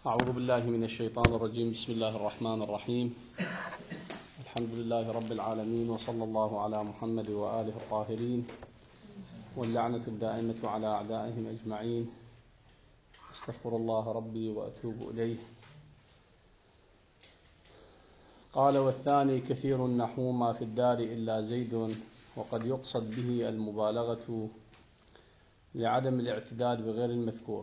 أعوذ بالله من الشيطان الرجيم. بسم الله الرحمن الرحيم. الحمد لله رب العالمين، وصلى الله على محمد وآله الطاهرين، واللعنة الدائمة على أعدائهم أجمعين. أستغفر الله ربي وأتوب إليه. قال: والثاني كثير النحو ما في الدار إلا زيد، وقد يقصد به المبالغة لعدم الاعتداد بغير المذكور.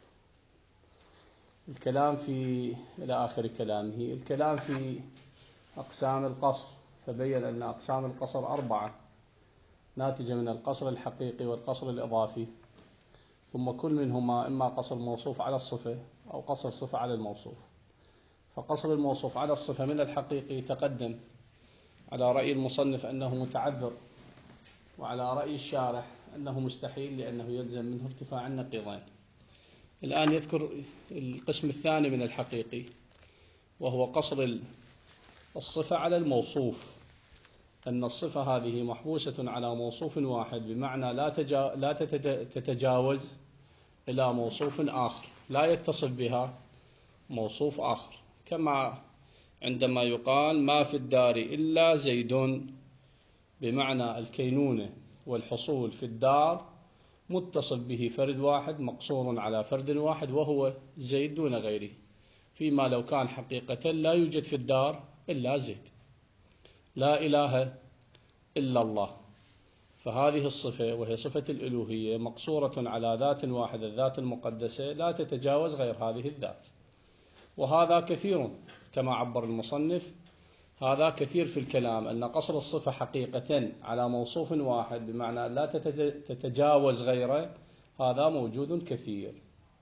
الكلام إلى آخر كلامه الكلام في أقسام القصر، فبين أن أقسام القصر 4 ناتجة من القصر الحقيقي والقصر الإضافي، ثم كل منهما إما قصر موصوف على الصفة أو قصر صفة على الموصوف. فقصر الموصوف على الصفة من الحقيقي تقدم على رأي المصنف أنه متعذر، وعلى رأي الشارح أنه مستحيل لأنه يلزم منه ارتفاع النقيضين. الآن يذكر القسم الثاني من الحقيقي، وهو قصر الصفة على الموصوف، أن الصفة هذه محبوسة على موصوف واحد، بمعنى لا تتجاوز إلى موصوف آخر، لا يتصف بها موصوف آخر، كما عندما يقال ما في الدار إلا زيد، بمعنى الكينونة والحصول في الدار متصف به فرد واحد مقصور على فرد واحد وهو زيد دون غيره، فيما لو كان حقيقة لا يوجد في الدار إلا زيد، لا إله إلا الله. فهذه الصفة وهي صفة الألوهية مقصورة على ذات واحدة، الذات المقدسة، لا تتجاوز غير هذه الذات. وهذا كثير كما عبر المصنف، هذا كثير في الكلام، أن قصر الصفة حقيقة على موصوف واحد بمعنى لا تتجاوز غيره، هذا موجود كثير.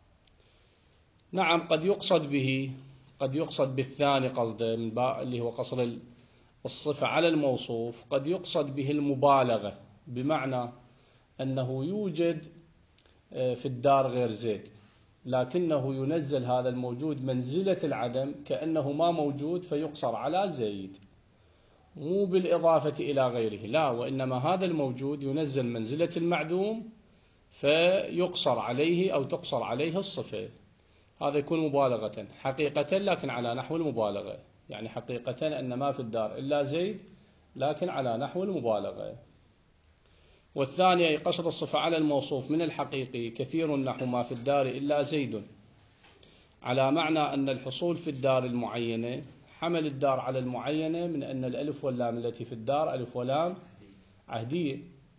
نعم، قد يقصد بالثاني قصده من اللي هو قصر الصفة على الموصوف، قد يقصد به المبالغة، بمعنى أنه يوجد في الدار غير زيد، لكنه ينزل هذا الموجود منزلة العدم كأنه ما موجود، فيقصر على زيد، مو بالإضافة إلى غيره، لا، وإنما هذا الموجود ينزل منزلة المعدوم فيقصر عليه أو تقصر عليه الصفة. هذا يكون مبالغة حقيقة، لكن على نحو المبالغة، يعني حقيقة أن ما في الدار إلا زيد، لكن على نحو المبالغة. والثاني أي قصر الصفة على الموصوف من الحقيقي كثير نحو ما في الدار إلا زيد، على معنى أن الحصول في الدار المعينة حمل الدار على المعينة، من أن الألف واللام التي في الدار ألف ولام عهدية،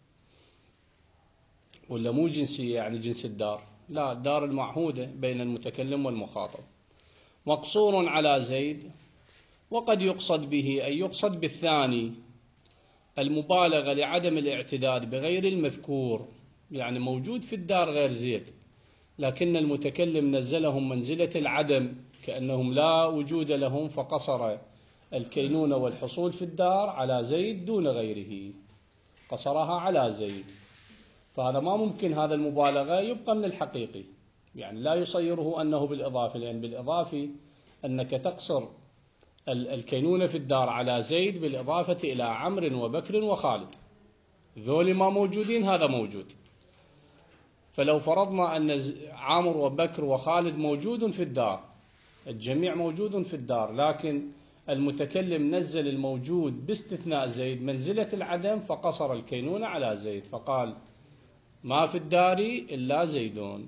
ولا مو جنسية يعني جنس الدار، لا، الدار المعهودة بين المتكلم والمخاطب، مقصور على زيد. وقد يقصد به أي يقصد بالثاني المبالغة لعدم الاعتداد بغير المذكور، يعني موجود في الدار غير زيد، لكن المتكلم نزلهم منزلة العدم كأنهم لا وجود لهم، فقصر الكينونة والحصول في الدار على زيد دون غيره، قصرها على زيد. فهذا ما ممكن، هذا المبالغة يبقى من الحقيقي، يعني لا يصيره أنه بالإضافة، لأن بالإضافة أنك تقصر الكينونة في الدار على زيد بالإضافة إلى عمرو وبكر وخالد، ذول ما موجودين، هذا موجود. فلو فرضنا أن عامر وبكر وخالد موجود في الدار، الجميع موجود في الدار، لكن المتكلم نزل الموجود باستثناء زيد منزلة العدم، فقصر الكينونة على زيد، فقال ما في الدار إلا زيدون.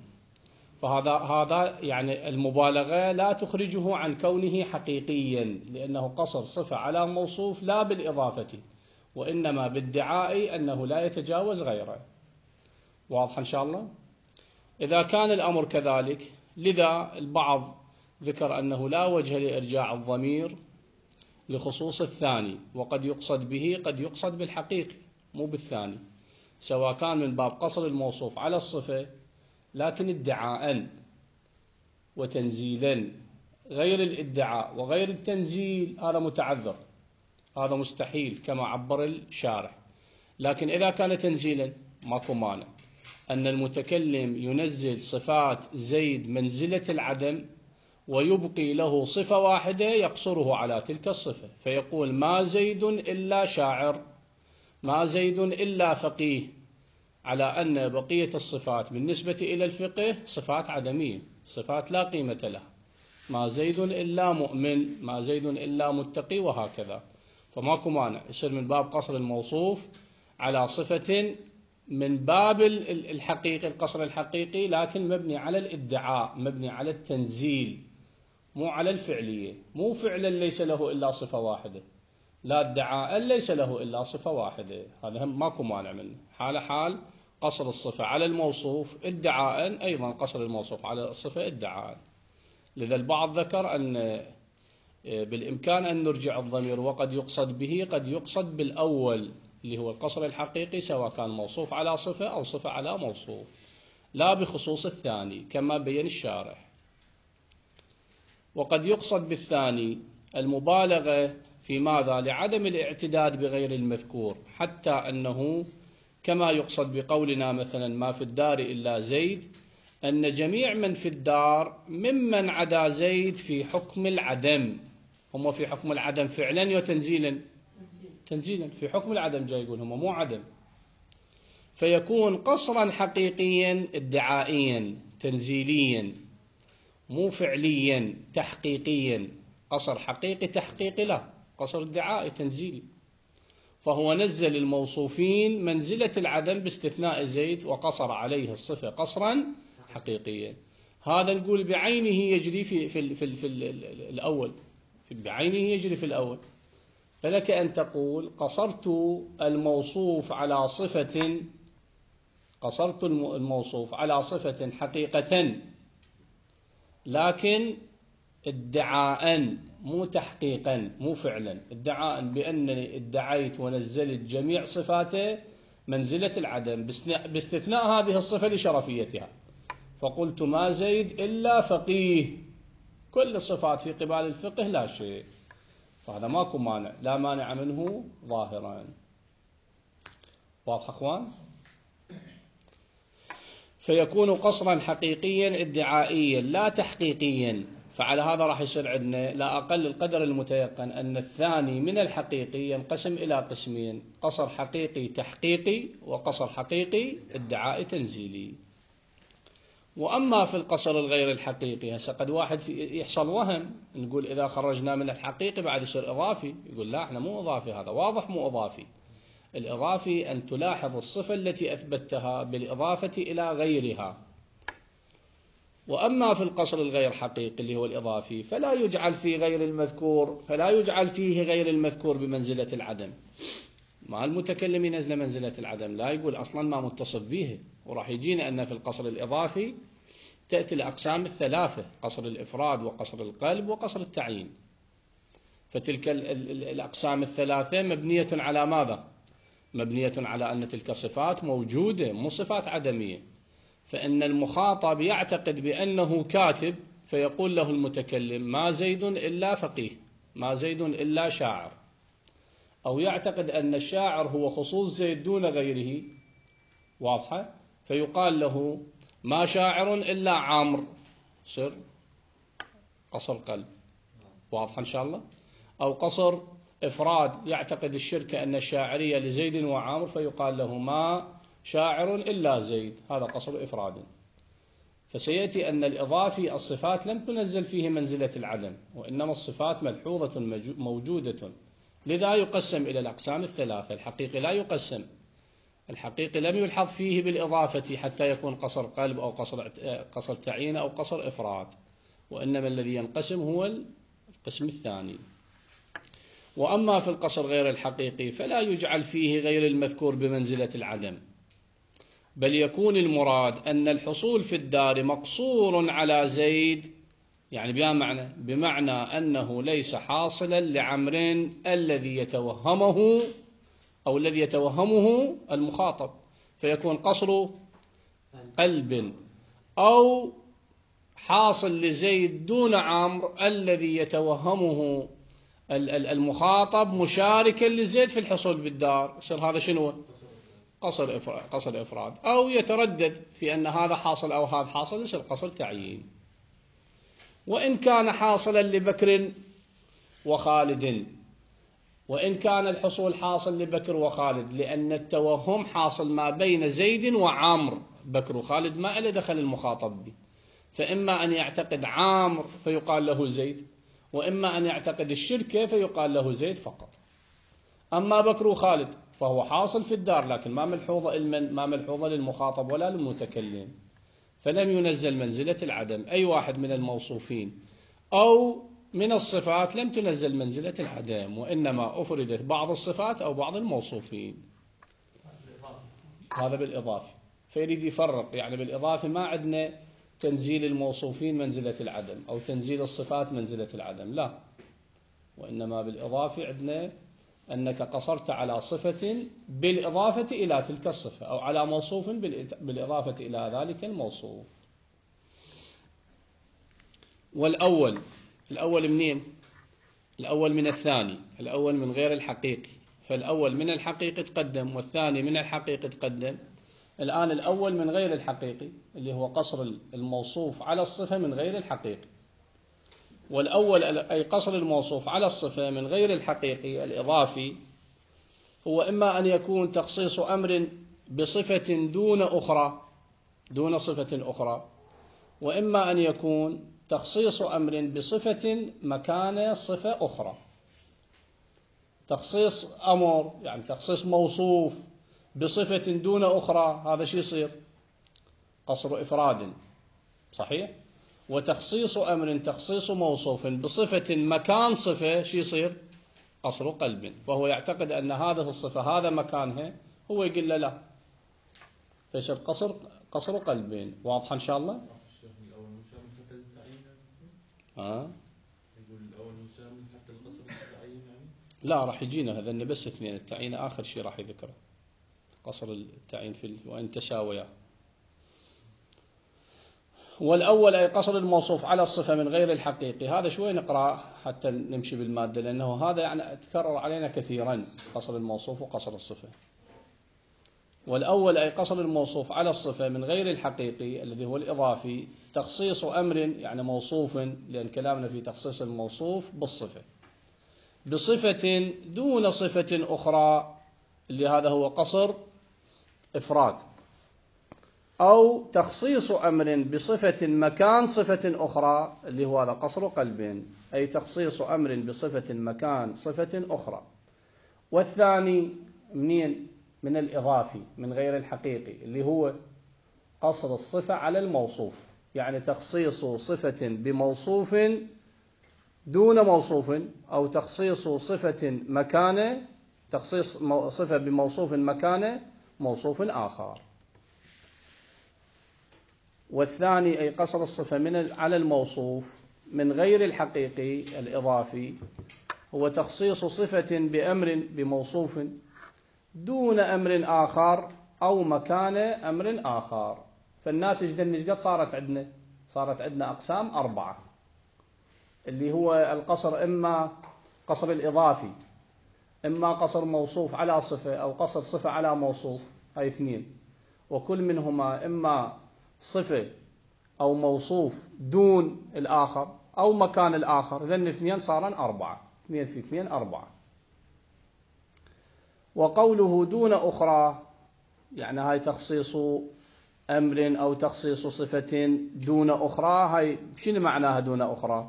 فهذا يعني المبالغة لا تخرجه عن كونه حقيقيا، لأنه قصر صفة على موصوف لا بالإضافة، وإنما بالدعاء أنه لا يتجاوز غيره. واضح إن شاء الله؟ إذا كان الأمر كذلك، لذا البعض ذكر أنه لا وجه لإرجاع الضمير لخصوص الثاني، وقد يقصد به، قد يقصد بالحقيقي مو بالثاني، سواء كان من باب قصر الموصوف على الصفة لكن ادعاء وتنزيلا، غير الادعاء وغير التنزيل هذا متعذر، هذا مستحيل كما عبر الشارح. لكن إذا كان تنزيلا ماكو مانع أن المتكلم ينزل صفات زيد منزلة العدم، ويبقي له صفة واحدة يقصره على تلك الصفة، فيقول ما زيد إلا شاعر، ما زيد إلا فقيه، على أن بقية الصفات بالنسبة إلى الفقه صفات عدمية، صفات لا قيمة لها، ما زيد إلا مؤمن، ما زيد إلا متقي، وهكذا. فماكو مانع يصير من باب قصر الموصوف على صفة من باب الحقيقي، القصر الحقيقي، لكن مبني على الادعاء، مبني على التنزيل، مو على الفعلية. مو فعلا ليس له إلا صفة واحدة، لا ادعاء ليس له إلا صفة واحدة. هذا هم ماكو مانع منه. حال قصر الصفة على الموصوف ادعاء، أيضا قصر الموصوف على الصفة ادعاء. لذا البعض ذكر أن بالإمكان أن نرجع الضمير، وقد يقصد به، قد يقصد بالأول اللي هو القصر الحقيقي، سواء كان موصوف على صفة أو صفة على موصوف، لا بخصوص الثاني كما بين الشارح. وقد يقصد بالثاني المبالغة في ماذا؟ لعدم الاعتداد بغير المذكور، حتى أنه كما يقصد بقولنا مثلا ما في الدار إلا زيد، أن جميع من في الدار ممن عدا زيد في حكم العدم. هم في حكم العدم فعلا وتنزيلا؟ تنزيلا. في حكم العدم جاي يقول هم مو عدم. فيكون قصرا حقيقيا ادعائيا تنزيليا، مو فعليا تحقيقيا. قصر حقيقي تحقيقي لا، قصر ادعائي تنزيلي. فهو نزل الموصوفين منزلة العدم باستثناء زيد، وقصر عليه الصفة قصرا حقيقيا. هذا نقول بعينه يجري في الأول، بعينه يجري في الأول. فلك أن تقول قصرت الموصوف على صفة، قصرت الموصوف على صفة حقيقة، لكن ادعاء مو تحقيقا، مو فعلا، ادعاء بأنني ادعيت ونزلت جميع صفاته منزلة العدم باستثناء هذه الصفة لشرفيتها. فقلت ما زيد إلا فقيه، كل الصفات في قبال الفقه لا شيء. فهذا ماكو مانع، لا مانع منه ظاهرا. واضح أخوان؟ فيكون قصرا حقيقيا ادعائيا لا تحقيقيا. فعلى هذا راح يصير عندنا لا أقل القدر المتيقن أن الثاني من الحقيقي ينقسم إلى قسمين: قصر حقيقي تحقيقي، وقصر حقيقي ادعائي تنزيلي. وأما في القصر الغير الحقيقي، هسه قد واحد يحصل وهم، نقول إذا خرجنا من الحقيقي بعد يصير إضافي. يقول لا، احنا مو إضافي، هذا واضح مو إضافي. الإضافي أن تلاحظ الصفة التي أثبتها بالإضافة إلى غيرها. وأما في القصر الغير حقيقي اللي هو الإضافي، فلا يجعل فيه غير المذكور بمنزلة العدم. ما المتكلم ينزل منزلة العدم، لا يقول أصلا ما متصف به. وراح يجينا أن في القصر الإضافي تأتي الأقسام الثلاثة: قصر الإفراد، وقصر القلب، وقصر التعيين. فتلك الأقسام الثلاثة مبنية على ماذا؟ مبنية على أن تلك صفات موجودة، مو صفات عدمية. فإن المخاطب يعتقد بأنه كاتب، فيقول له المتكلم ما زيد إلا فقيه، ما زيد إلا شاعر. أو يعتقد أن الشاعر هو خصوص زيد دون غيره، واضحة؟ فيقال له ما شاعر إلا عامر، صر قصر قلب. واضح إن شاء الله؟ أو قصر إفراد، يعتقد الشركة أن الشاعرية لزيد وعامر، فيقال له ما شاعر إلا زيد، هذا قصر إفراد. فسيأتي أن الإضافي الصفات لم تنزل فيه منزلة العدم، وإنما الصفات ملحوظة موجودة. لذا يقسم إلى الأقسام الثلاثة. الحقيقي لا يقسم، الحقيقي لم يلحظ فيه بالإضافة حتى يكون قصر قلب أو قصر تعيين أو قصر إفراد، وإنما الذي ينقسم هو القسم الثاني. وأما في القصر غير الحقيقي فلا يجعل فيه غير المذكور بمنزلة العدم، بل يكون المراد أن الحصول في الدار مقصور على زيد، يعني بمعنى أنه ليس حاصلا لعمر الذي يتوهمه المخاطب، فيكون قصر قلب، أو حاصل لزيد دون عمرو الذي يتوهمه المخاطب مشاركا لزيد في الحصول بالدار. يصير هذا شنو؟ قصر إفراد. أو يتردد في أن هذا حاصل أو هذا حاصل، يصير قصر تعيين. وإن كان حاصلا لبكر وخالد، وإن كان الحصول حاصل لبكر وخالد، لأن التوهم حاصل ما بين زيد وعمر، بكر وخالد ما إلى دخل المخاطب به. فإما أن يعتقد عامر فيقال له زيد، وإما أن يعتقد الشركة فيقال له زيد فقط. أما بكر وخالد فهو حاصل في الدار، لكن ما ملحوظة للمخاطب ولا للمتكلم، فلم ينزل منزلة العدم. أي واحد من الموصوفين أو من الصفات لم تنزل منزلة العدم، وإنما أفردت بعض الصفات أو بعض الموصوفين. هذا بالإضافة. فيريد يفرق، يعني بالإضافة ما عندنا تنزيل الموصوفين منزلة العدم أو تنزيل الصفات منزلة العدم، لا، وإنما بالإضافة عندنا أنك قصرت على صفة بالإضافة إلى تلك الصفة، أو على موصوف بالإضافة إلى ذلك الموصوف. الأول منين؟ الأول من الثاني، الأول من غير الحقيقي، فالأول من الحقيقي تقدم والثاني من الحقيقي تقدم. الآن الأول من غير الحقيقي اللي هو قصر الموصوف على الصفة من غير الحقيقي، والأول أي قصر الموصوف على الصفة من غير الحقيقي الإضافي، هو إما أن يكون تخصيص أمر بصفة دون صفة أخرى، وإما أن يكون تخصيص أمر بصفة مكان صفة أخرى. تخصيص أمر يعني تخصيص موصوف بصفة دون أخرى، هذا شو يصير؟ قصر إفراد، صحيح؟ وتخصيص أمر تخصيص موصوف بصفة مكان صفة شو يصير؟ قصر قلب. فهو يعتقد أن هذه الصفة هذا مكانها، هو يقول له لا، فيصير قصر قلب. واضح إن شاء الله؟ يقول الأول مسامي حتى القصر التعيين يعني؟ لا، راح يجينا هذا بس اثنين، التعيين آخر شيء راح يذكره، قصر التعيين وإن تساويا. والأول أي قصر الموصوف على الصفة من غير الحقيقي، هذا شوي نقرأ حتى نمشي بالمادة، لأنه هذا يعني تكرر علينا كثيرا، قصر الموصوف وقصر الصفة. والأول أي قصر الموصوف على الصفة من غير الحقيقي الذي هو الإضافي، تخصيص أمر يعني موصوف، لأن كلامنا في تخصيص الموصوف بالصفة بصفة دون صفة أخرى، اللي هذا هو قصر إفراد، أو تخصيص أمر بصفة مكان صفة أخرى، اللي هو هذا قصر قلب، أي تخصيص أمر بصفة مكان صفة أخرى. والثاني من الإضافي من غير الحقيقي اللي هو قصر الصفة على الموصوف، يعني تخصيص صفة بموصوف دون موصوف، أو تخصيص صفة مكان تخصيص صفة بموصوف مكان موصوف آخر. والثاني أي قصر الصفة على الموصوف من غير الحقيقي الإضافي، هو تخصيص صفة بأمر بموصوف دون أمر آخر أو مكان أمر آخر. فالناتج ذنج قد صارت عندنا أقسام 4، اللي هو القصر إما قصر الإضافي، إما قصر موصوف على صفة، أو قصر صفة على موصوف، هاي 2، وكل منهما إما صفة أو موصوف دون الآخر أو مكان الآخر، ذن 2 صارن 4، 2 في 2 4. وقوله دون أخرى يعني هاي تخصيص أمر أو تخصيص صفة دون أخرى، هاي شنو معناها دون أخرى؟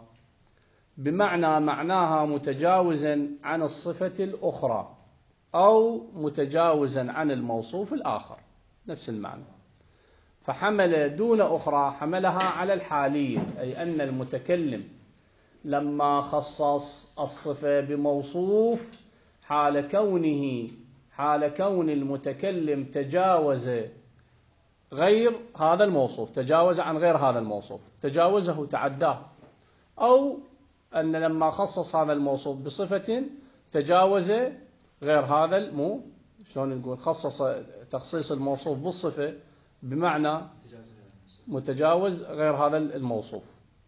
معناها متجاوزا عن الصفة الأخرى أو متجاوزا عن الموصوف الآخر، نفس المعنى. فحمل دون أخرى حملها على الحالية، أي أن المتكلم لما خصص الصفة بموصوف حال كون المتكلم تجاوز غير هذا الموصوف، تجاوز عن غير هذا الموصوف، تجاوزه تعداه، أو أن لما خصص هذا الموصوف بصفة تجاوز غير هذا شلون نقول، خصص تخصيص الموصوف بالصفة بمعنى متجاوز غير هذا الموصوف،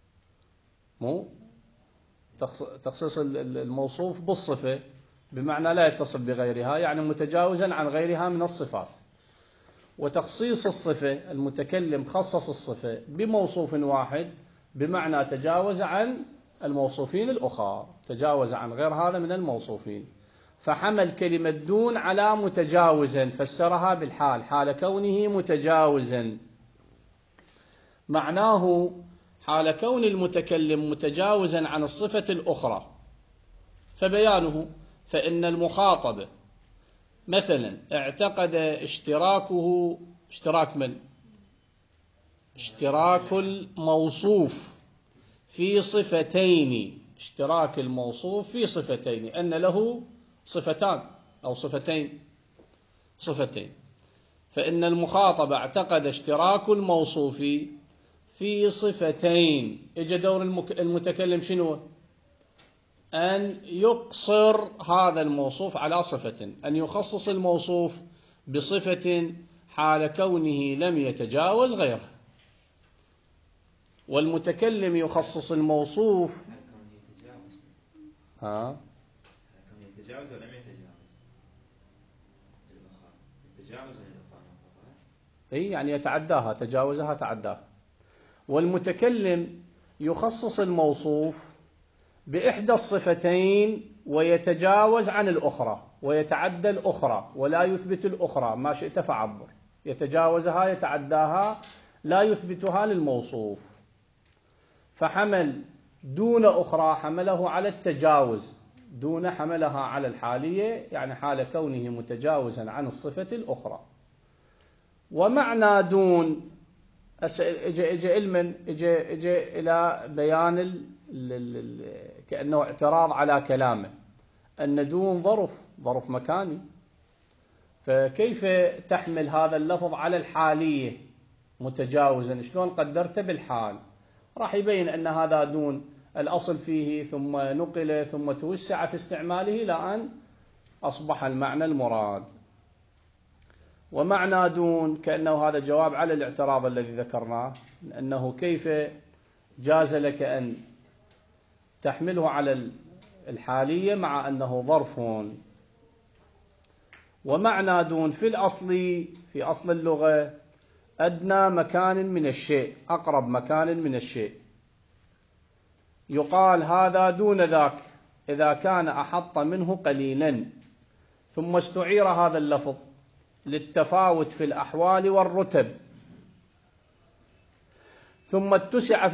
تخصيص الموصوف بالصفة بمعنى لا يتصل بغيرها، يعني متجاوزا عن غيرها من الصفات. وتخصيص الصفة المتكلم خصص الصفة بموصوف واحد بمعنى تجاوز عن الموصوفين الأخرى، تجاوز عن غير هذا من الموصوفين. فحمل كلمة دون على متجاوزا، فسرها بالحال، حال كونه متجاوزا، معناه حال كون المتكلم متجاوزا عن الصفة الأخرى، فبيانه: فإن المخاطب مثلا اعتقد اشتراك من؟ اشتراك الموصوف في صفتين، اشتراك الموصوف في صفتين، أن له صفتان أو صفتين. فإن المخاطب اعتقد اشتراك الموصوف في صفتين. اجى دور المتكلم شنو؟ أن يقصر هذا الموصوف على صفة، أن يخصص الموصوف بصفة حال كونه لم يتجاوز غيره. والمتكلم يخصص الموصوف. يتجاوز ولم يتجاوز؟ أي يعني يتعداها، تجاوزها تعداها. والمتكلم يخصص الموصوف بإحدى الصفتين ويتجاوز عن الأخرى ويتعدى الأخرى ولا يثبت الأخرى، ما شئت فعبر. يتجاوزها يتعداها، لا يثبتها للموصوف. فحمل دون أخرى حمله على التجاوز، دون حملها على الحالية، يعني حال كونه متجاوزا عن الصفة الأخرى. ومعنى دون اجى إلى بيان كأنه اعتراض على كلامه، أن دون ظرف مكاني، فكيف تحمل هذا اللفظ على الحالية متجاوزا؟ شلون قدرته بالحال؟ راح يبين أن هذا دون الأصل فيه ثم نقل ثم توسع في استعماله لأن أصبح المعنى المراد. ومعنى دون كأنه هذا جواب على الاعتراض الذي ذكرناه، أنه كيف جاز لك أن تحمله على الحالية مع أنه ظرف. ومعنى دون في أصل اللغة أدنى مكان من الشيء، أقرب مكان من الشيء. يقال هذا دون ذاك إذا كان أحط منه قليلا، ثم استعير هذا اللفظ للتفاوت في الأحوال والرتب، ثم توسع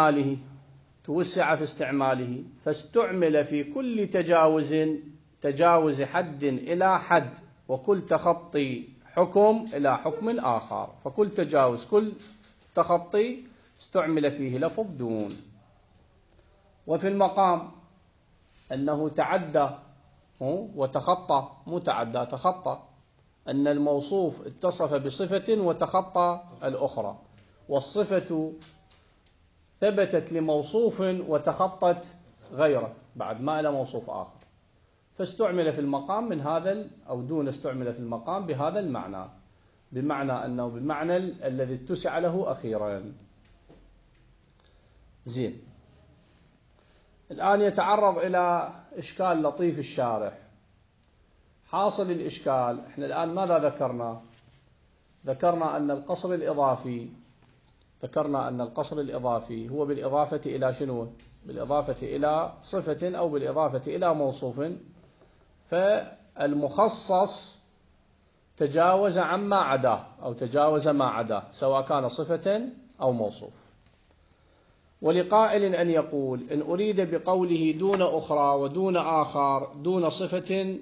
في استعماله، فاستعمل في كل تجاوز حد إلى حد، وكل تخطي حكم إلى حكم آخر. فكل تجاوز، كل تخطي استعمل فيه لفظ دون. وفي المقام أنه تعدى وتخطى، مو تعدى، تخطى، أن الموصوف اتصف بصفة وتخطى الأخرى، والصفة ثبتت لموصوف وتخطت غيره بعد ما إلى موصوف آخر، فاستعمل في المقام من هذا، أو دون استعمل في المقام بهذا المعنى، بمعنى أنه بالمعنى الذي اتسع له أخيرا. زين. الآن يتعرض إلى إشكال لطيف الشارح. حاصل الإشكال، إحنا الآن ماذا ذكرنا أن القصر الإضافي هو بالإضافة إلى شنو؟ بالإضافة إلى صفة أو بالإضافة إلى موصوف، فالمخصص تجاوز عما عداه أو تجاوز ما عداه، سواء كان صفة أو موصوف. ولقائل أن يقول: إن أريد بقوله دون أخرى ودون آخر دون صفة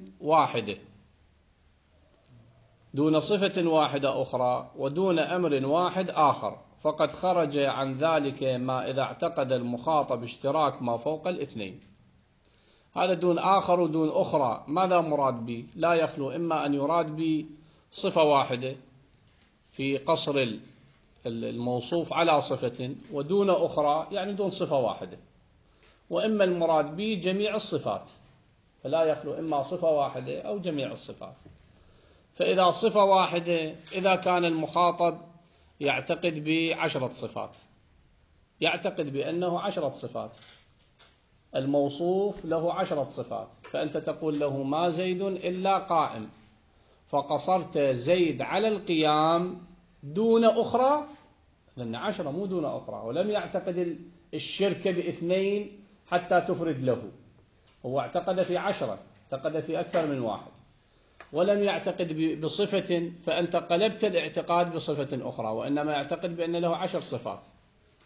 واحدة أخرى ودون أمر واحد آخر، فقد خرج عن ذلك ما إذا اعتقد المخاطب اشتراك ما فوق الاثنين. هذا دون آخر ودون أخرى ماذا مراد به؟ لا يخلو إما أن يراد به صفة واحدة في قصر الموصوف على صفة، ودون أخرى يعني دون صفة واحدة، وإما المراد به جميع الصفات، فلا يخلو إما صفة واحدة أو جميع الصفات. فإذا صفة واحدة، إذا كان المخاطب يعتقد ب10 صفات، يعتقد بأنه 10 صفات، الموصوف له 10 صفات، فأنت تقول له: ما زيد إلا قائم، فقصرت زيد على القيام دون أخرى، لأن 10 مو دون أخرى، ولم يعتقد الشرك ب2 حتى تفرد له، هو اعتقد في 10، اعتقد في أكثر من واحد، ولم يعتقد بصفة، فأنت قلبت الاعتقاد بصفة أخرى، وإنما يعتقد بأن له 10 صفات.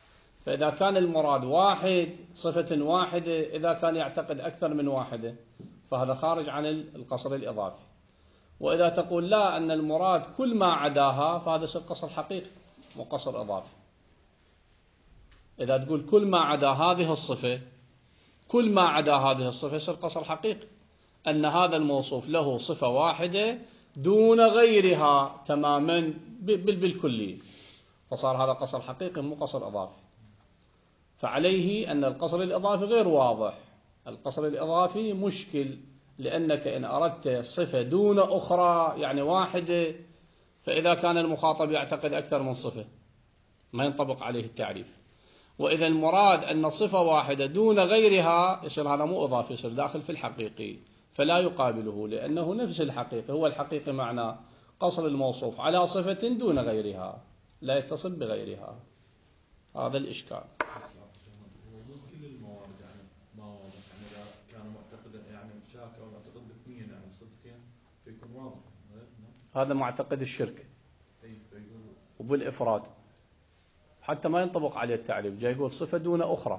فإذا كان المراد واحد صفة واحدة، إذا كان يعتقد أكثر من واحدة فهذا خارج عن القصر الإضافي. وإذا تقول لا، أن المراد كل ما عداها، فهذا يصير قصر حقيقي مو قصر إضافي. إذا تقول كل ما عدا هذه الصفة، كل ما عدا هذه الصفة، يصير قصر حقيقي، أن هذا الموصوف له صفة واحدة دون غيرها تماما بالكلية، فصار هذا قصر حقيقي مو قصر إضافي. فعليه أن القصر الإضافي غير واضح. القصر الإضافي مشكل، لأنك إن أردت صفة دون أخرى يعني واحدة، فإذا كان المخاطب يعتقد أكثر من صفة ما ينطبق عليه التعريف. وإذا المراد أن صفة واحدة دون غيرها، يصير هذا مو إضافي، يصير داخل في الحقيقي، فلا يقابله، لأنه نفس الحقيقي. هو الحقيقي معنى قصر الموصوف على صفة دون غيرها، لا يتصل بغيرها. هذا الإشكال. ومو كل الموارد يعني ما واضح، يعني اذا كان معتقد يعني شاك او معتقد باثنين يعني بصفتين فيكون واضح. هذا معتقد الشرك فيقول وبالإفراد حتى ما ينطبق عليه التعريف، جاي يقول صفة دون أخرى،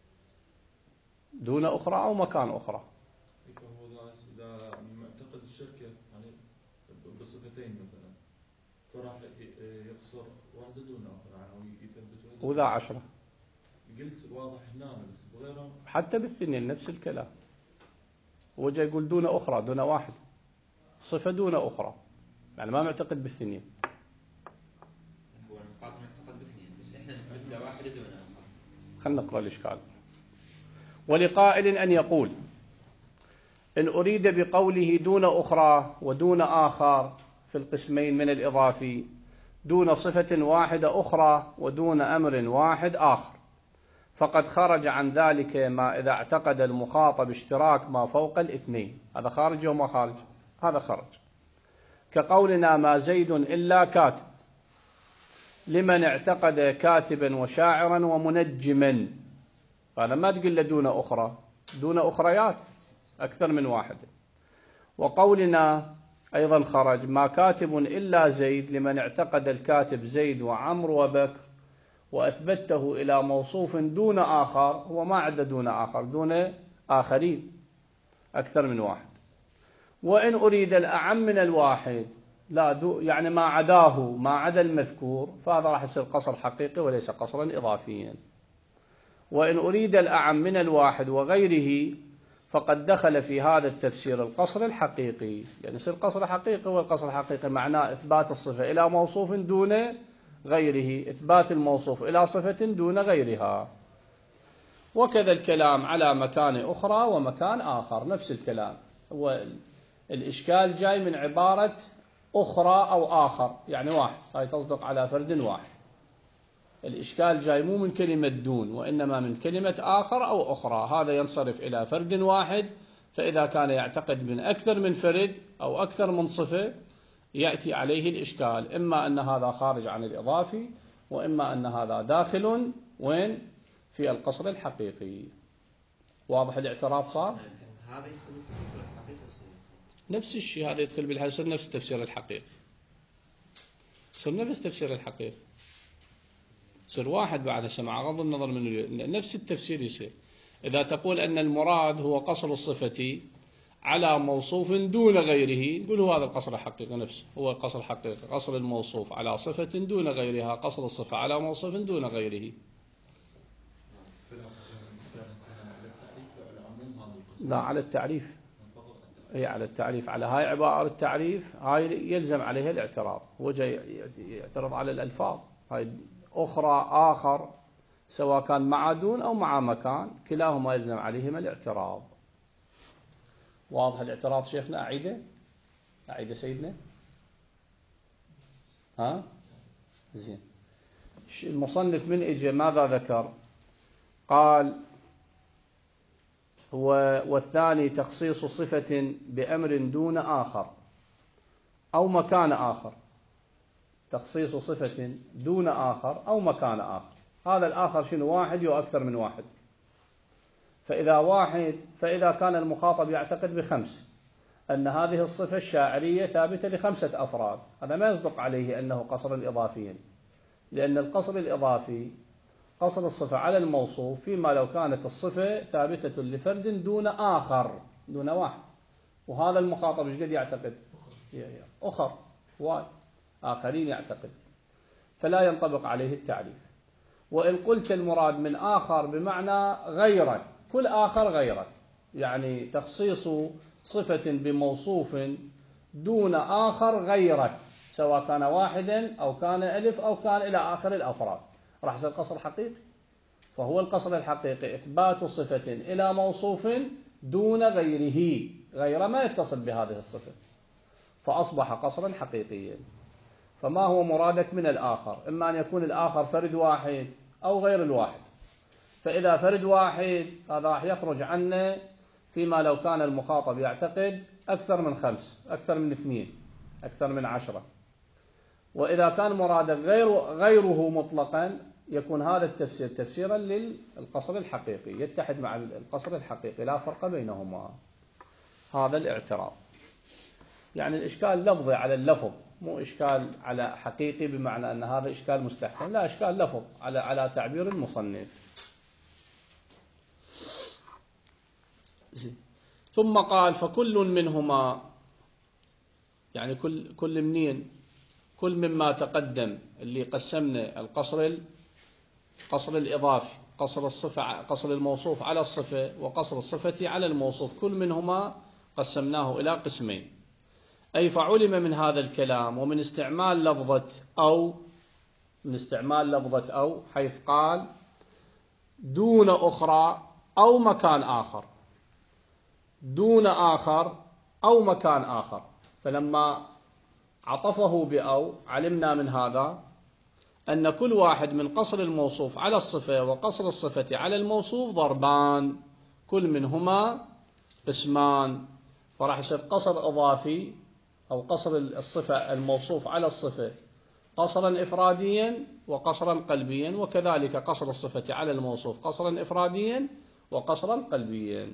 دون أخرى أو مكان أخرى. فهو اذا معتقد الشركه يعني بصفتين مثلا، فراح يقصر واحده دون اخرى يعني، او يثبت واحده وذا 10. قلت واضح هنا بس بغيره حتى بالسنين نفس الكلام، هو جاي يقول دون أخرى، دون واحد، صفة دون أخرى، يعني ما معتقد بالسنين. هو المخاطب معتقد باثنين، بس احنا نثبت له واحدة دون آخر. خلنا نقرأ الإشكال. ولقائل أن يقول إن أريد بقوله دون أخرى ودون آخر في القسمين من الإضافي دون صفة واحدة أخرى ودون أمر واحد آخر، فقد خرج عن ذلك ما إذا اعتقد المخاطب اشتراك ما فوق الاثنين. هذا خارج وما خارج؟ هذا خرج. كقولنا ما زيد إلا كاتب، لمن اعتقد كاتبا وشاعرا ومنجما، هذا ما تقول له دون أخرى، دون أخريات أكثر من واحد. وقولنا أيضا خرج ما كاتب إلا زيد، لمن اعتقد الكاتب زيد وعمر وبكر وأثبته إلى موصوف دون آخر، هو ما عد دون آخر، دون آخرين أكثر من واحد. وإن أريد الأعم من الواحد، لا يعني ما عداه، ما عدا المذكور، فهذا راح يصير قصر حقيقي وليس قصرا إضافيا. وإن أريد الأعم من الواحد وغيره، فقد دخل في هذا التفسير القصر الحقيقي، يعني يصير قصر حقيقي. والقصر الحقيقي معناه إثبات الصفة إلى موصوف دون غيره، إثبات الموصوف إلى صفة دون غيرها. وكذا الكلام على مكان أخرى ومكان آخر، نفس الكلام. هو الإشكال جاي من عبارة أخرى أو آخر، يعني واحد، هاي تصدق على فرد واحد. الإشكال جاي مو من كلمة دون، وإنما من كلمة آخر أو أخرى، هذا ينصرف إلى فرد واحد. فإذا كان يعتقد من أكثر من فرد أو أكثر من صفة يأتي عليه الإشكال، إما أن هذا خارج عن الإضافي، وإما أن هذا داخل وين في القصر الحقيقي. واضح الاعتراض صار؟ هذا يدخل في الحقيقة الصحيح. نفس الشيء، هذا يدخل بالحسن نفس تفسير الحقيقي، يصير نفس تفسير الحقيقي، يصير واحد بعد سمع غض النظر منه، نفس التفسير يصير. إذا تقول أن المراد هو قصر الصفة على موصوف دون غيره، نقول هو هذا القصر الحقيقي نفسه، هو القصر الحقيقي، قصر الموصوف على صفة دون غيرها، قصر الصفة على موصوف دون غيره. لا، على التعريف، هي على التعريف، على هاي عبارة التعريف، هاي يلزم عليها الاعتراض. هو جاي يعترض على الألفاظ، هاي أخرى آخر، سواء كان مع دون أو مع مكان، كلاهما يلزم عليهما الاعتراض. واضح الاعتراض شيخنا؟ أعيده سيدنا. ها زين. المصنف من إجا ماذا ذكر؟ قال والثاني تخصيص صفة بأمر دون آخر أو مكان آخر، تخصيص صفة دون آخر أو مكان آخر. هذا الآخر شنو؟ واحد أو أكثر من واحد. فإذا واحد، فإذا كان المخاطب يعتقد بخمس، أن هذه الصفة الشاعرية ثابتة لخمسة أفراد، هذا ما يصدق عليه أنه قصر إضافيا، لأن القصر الإضافي قصر الصفة على الموصوف فيما لو كانت الصفة ثابتة لفرد دون آخر، دون واحد. وهذا المخاطب ايش قد يعتقد؟ أخر واحد آخرين يعتقد، فلا ينطبق عليه التعريف. وإن قلت المراد من آخر بمعنى غيره، كل آخر غيره، يعني تخصيص صفة بموصوف دون آخر غيره، سواء كان واحدا أو كان ألف أو كان إلى آخر الأفراد، راح يصير قصر حقيقي. فهو القصر الحقيقي إثبات صفة إلى موصوف دون غيره، غير ما يتصل بهذه الصفة، فأصبح قصرا حقيقيا. فما هو مرادك من الآخر؟ إما أن يكون الآخر فرد واحد أو غير الواحد. فإذا فرد واحد هذا راح يخرج عنه فيما لو كان المخاطب يعتقد أكثر من 5، أكثر من 2، أكثر من 10. وإذا كان مرادك غيره مطلقا يكون هذا التفسير تفسيرا للقصر الحقيقي، يتحد مع القصر الحقيقي، لا فرق بينهما. هذا الاعتراض. يعني الإشكال لفظي على اللفظ، مو إشكال على حقيقي بمعنى أن هذا إشكال مستحكم، لا، إشكال لفظ على تعبير المصنف. ثم قال فكل منهما، يعني كل منين؟ كل مما تقدم اللي قسمنا قصر الإضافي، قصر الصفة، قصر الموصوف على الصفة، وقصر الصفة على الموصوف، كل منهما قسمناه إلى قسمين. أي فعلم من هذا الكلام ومن استعمال لفظة أو حيث قال دون أخرى أو مكان آخر، دون آخر أو مكان آخر، فلما عطفه بأو علمنا من هذا أن كل واحد من قصر الموصوف على الصفة وقصر الصفة على الموصوف ضربان، كل منهما قسمان. فراح يصير قصر إضافي أو قصر الصفة الموصوف على الصفة قصرا إفراديا وقصرا قلبيا، وكذلك قصر الصفة على الموصوف قصرا إفراديا وقصرا قلبيا.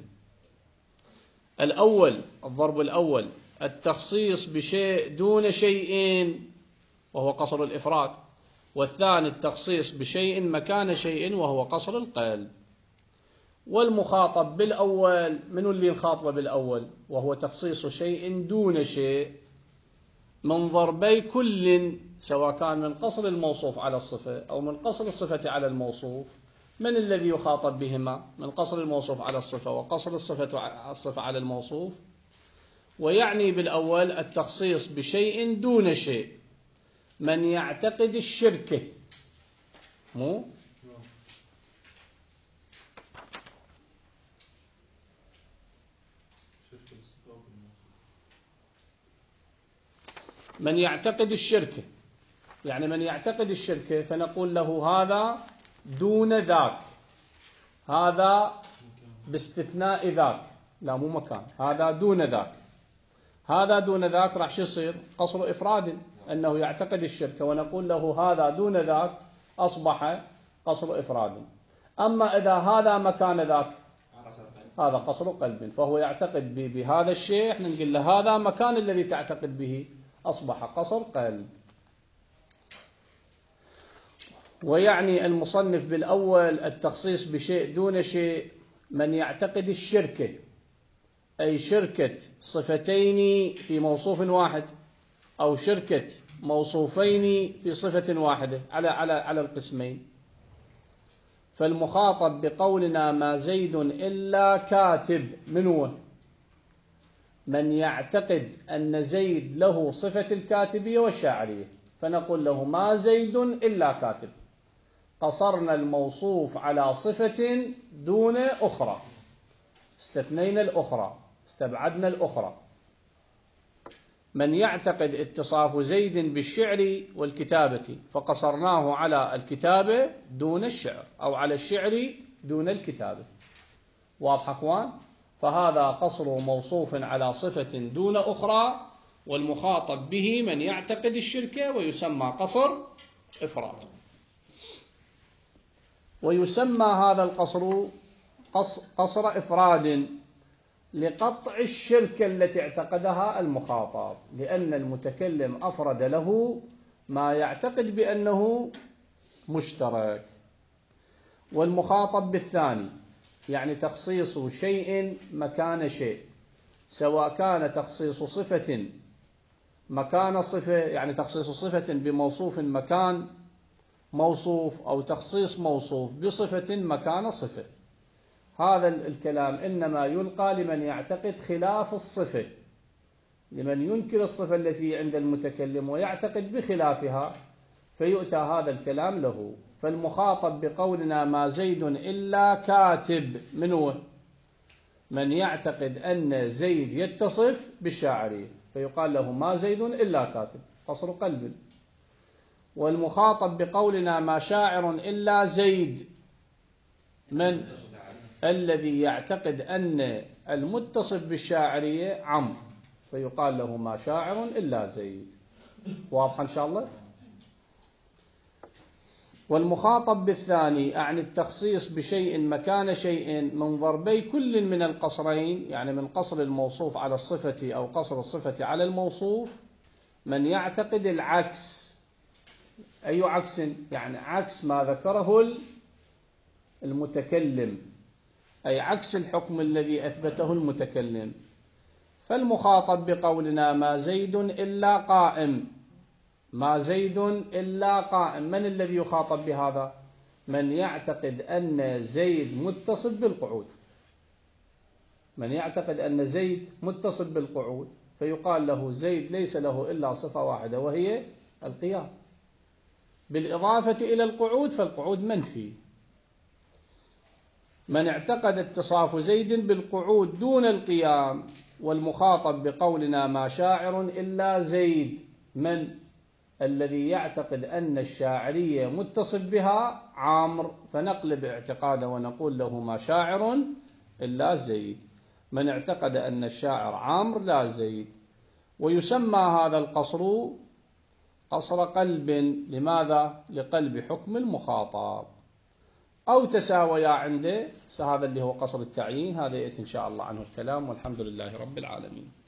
الضرب الأول التخصيص بشيء دون شيء وهو قصر الإفراد، والثاني التخصيص بشيء مكان شيء وهو قصر القلب. والمخاطب بالأول من اللي يخاطب بالأول؟ وهو تخصيص شيء دون شيء من ضربي كل، سواء كان من قصر الموصوف على الصفة أو من قصر الصفة على الموصوف. من الذي يخاطب بهما؟ من قصر الموصوف على الصفة وقصر الصفة على الموصوف. ويعني بالأول التخصيص بشيء دون شيء، من يعتقد الشركة، مو من يعتقد الشركة، يعني من يعتقد الشركة فنقول له هذا دون ذاك، هذا باستثناء ذاك، لا مو مكان، هذا دون ذاك. هذا دون ذاك راح يصير قصر إفراد، أنه يعتقد الشركة، ونقول له هذا دون ذاك، أصبح قصر إفراد. أما إذا هذا مكان ذاك هذا قصر قلب، فهو يعتقد بهذا الشيء، احنا نقول له هذا مكان الذي تعتقد به، أصبح قصر قلب. ويعني المصنف بالأول التخصيص بشيء دون شيء من يعتقد الشركة، أي شركة صفتين في موصوف واحد أو شركة موصوفين في صفة واحدة على القسمين. فالمخاطب بقولنا ما زيد إلا كاتب من هو؟ من يعتقد أن زيد له صفة الكاتبية والشاعرية، فنقول له ما زيد إلا كاتب، قصرنا الموصوف على صفة دون أخرى، استثنينا الأخرى، استبعدنا الأخرى. من يعتقد اتصاف زيد بالشعر والكتابة فقصرناه على الكتابة دون الشعر، أو على الشعر دون الكتابة. واضح أخوان؟ فهذا قصر موصوف على صفة دون أخرى، والمخاطب به من يعتقد الشركة، ويسمى قصر إفراد. ويسمى هذا القصر قصر إفراد لقطع الشركة التي اعتقدها المخاطب، لأن المتكلم أفرد له ما يعتقد بأنه مشترك. والمخاطب بالثاني يعني تخصيص شيء مكان شيء، سواء كان تخصيص صفة مكان صفة، يعني تخصيص صفة بموصوف مكان موصوف، أو تخصيص موصوف بصفة مكان صفة. هذا الكلام إنما يلقى لمن يعتقد خلاف الصفة، لمن ينكر الصفة التي عند المتكلم ويعتقد بخلافها، فيؤتى هذا الكلام له. فالمخاطب بقولنا ما زيد إلا كاتب من هو؟ من يعتقد أن زيد يتصف بالشاعرية، فيقال له ما زيد إلا كاتب، قصر قلب. والمخاطب بقولنا ما شاعر إلا زيد، من؟ الذي يعتقد أن المتصف بالشاعرية عمرو، فيقال له ما شاعر إلا زيد. واضح إن شاء الله؟ والمخاطب بالثاني أعني التخصيص بشيء مكان شيء من ضربي كل من القصرين، يعني من قصر الموصوف على الصفة أو قصر الصفة على الموصوف، من يعتقد العكس. أي عكس؟ يعني عكس ما ذكره المتكلم، أي عكس الحكم الذي أثبته المتكلم. فالمخاطب بقولنا ما زيد إلا قائم، ما زيد إلا قائم، من الذي يخاطب بهذا؟ من يعتقد أن زيد متصف بالقعود، من يعتقد أن زيد متصف بالقعود، فيقال له زيد ليس له إلا صفة واحدة وهي القيام، بالإضافة إلى القعود فالقعود منفي. من اعتقد اتصاف زيد بالقعود دون القيام. والمخاطب بقولنا ما شاعر إلا زيد، من؟ الذي يعتقد أن الشاعرية متصف بها عامر، فنقلب اعتقاده ونقول له ما شاعر إلا زيد. من اعتقد أن الشاعر عامر لا زيد. ويسمى هذا القصر قصر قلب، لماذا؟ لقلب حكم المخاطب. أو تساويا عنده، هذا اللي هو قصر التعيين، هذا يأتي إن شاء الله عنه الكلام، والحمد لله رب العالمين.